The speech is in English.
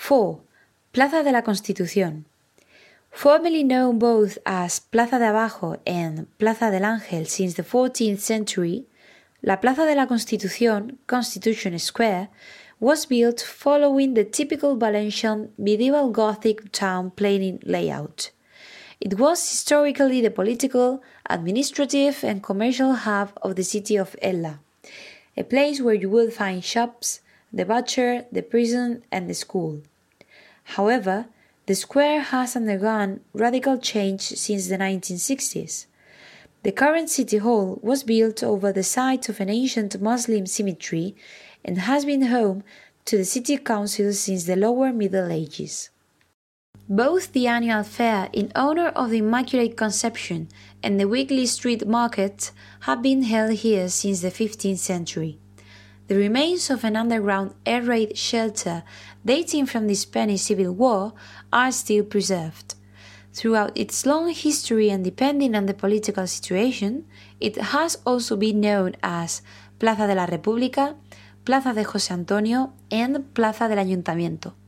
4. Plaza de la Constitución. Formerly known both as Plaza de Abajo and Plaza del Ángel since the 14th century, La Plaza de la Constitución, Constitution Square, was built following the typical Valencian medieval Gothic town planning layout. It was historically the political, administrative, and commercial hub of the city of Ella, a place where you would find shops, the butcher, the prison, and the school. However, the square has undergone radical change since the 1960s. The current city hall was built over the site of an ancient Muslim cemetery and has been home to the city council since the lower Middle Ages. Both the annual fair in honor of the Immaculate Conception and the weekly street market have been held here since the 15th century. The remains of an underground air raid shelter dating from the Spanish Civil War are still preserved. Throughout its long history and depending on the political situation, it has also been known as Plaza de la República, Plaza de José Antonio, and Plaza del Ayuntamiento.